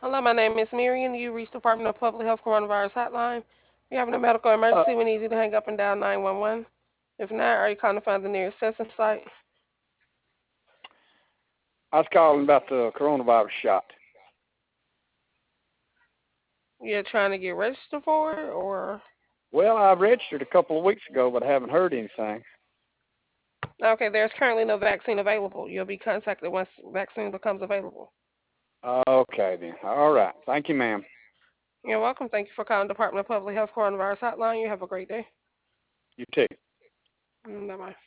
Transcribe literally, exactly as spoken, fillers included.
Hello, my name is Marion. You reached the Department of Public Health Coronavirus Hotline. If you're having a medical Uh, emergency, we need you to hang up and dial nine one one. If not, are you calling to find the nearest testing site? I was calling about the coronavirus shot. You're trying to get registered for it, or Well, I registered a couple of weeks ago, but I haven't heard anything. okay? There's currently no vaccine available. You'll be contacted once vaccine becomes available. Okay, then. All right. Thank you, ma'am. You're welcome. Thank you for calling Department of Public Health Coronavirus Hotline. You have a great day. You too. Bye bye.